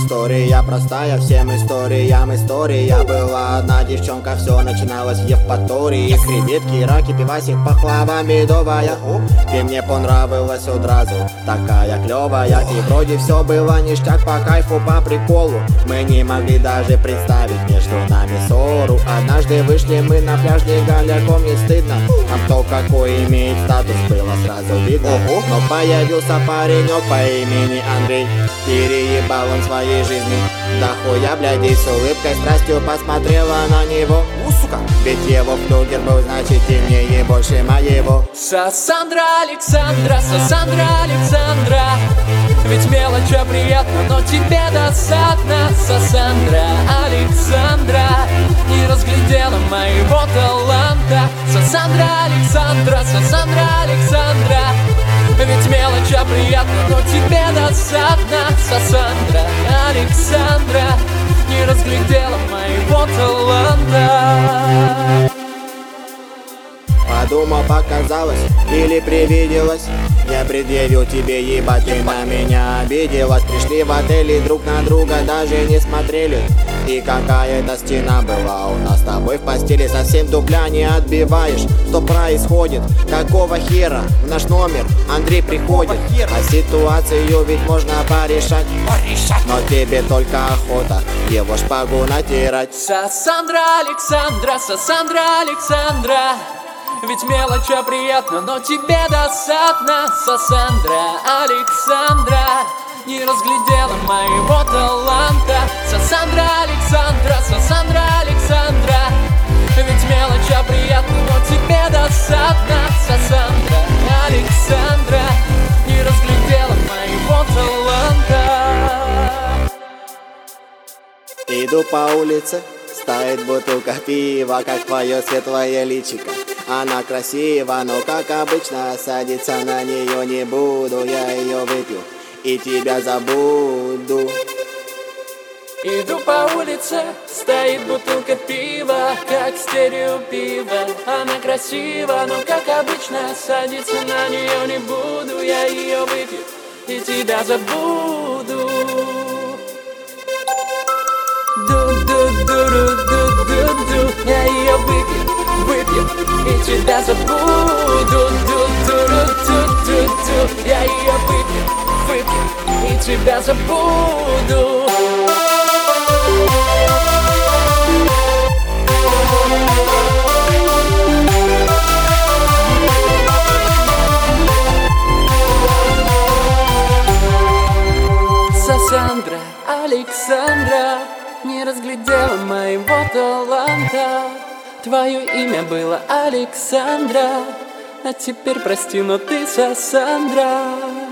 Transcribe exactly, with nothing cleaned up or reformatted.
История простая, всем историям история. Была одна девчонка, все начиналось в Евпатории. Креветки, раки, пивасик, пахлава медовая. Ты мне понравилась сразу, такая клевая. И вроде все было ништяк, по кайфу, по приколу. Мы не могли даже представить между нами ссору. Однажды вышли мы на пляж, не голяком, не стыдно. А кто какой имеет статус, было сразу видно. Но появился паренек по имени Андрей. Переебал он своей жизни да хуя, блядь, и с улыбкой, страстью посмотрела на него. У, сука, ведь его флюгер был значительнее больше моего. Сассандра Александра, Сассандра Александра, ведь мелочь приятна, но тебе досадно. Сассандра Александра не разглядела моего таланта. Сассандра Александра, Сассандра Александра, ведь мелочь приятна, но тебе досадно. Сассандра Александра не разглядела моего таланта. Подумал, показалось или привиделось. Я предъявил тебе, ебать, ты на меня обиделась. Пришли в отель и друг на друга даже не смотрели. И какая-то стена была у нас с тобой в постели. Совсем дупля не отбиваешь. Что происходит? Какого хера в наш номер Андрей приходит? А ситуацию ведь можно порешать, но тебе только охота его шпагу натирать. Сассандра Александра, Сассандра Александра, ведь мелочь приятна, но тебе досадно. Сассандра Александра не разглядела моего таланта. Сассандра Александра, Сассандра Александра, ведь мелочь приятна, но тебе досадно. Сассандра Александра не разглядела моего таланта. Иду по улице, стоит бутылка пива, как твое светлое личико. Она красива, но как обычно садиться на нее не буду. Я ее выпью и тебя забуду. Иду по улице, стоит бутылка пива, как стерео пива. Она красива, но как обычно садиться на нее не буду. Я ее выпью и тебя забуду. Ду-ду-ду-ду-ду-ду-ду. Я ее выпью, выпью и тебя забуду. Ду-ду-ду-ду-ду. Я ее выпью, выпью и тебя забуду. Сассандра Александра не разглядела моего таланта. Твое имя было Александра, а теперь прости, но ты Сассандра.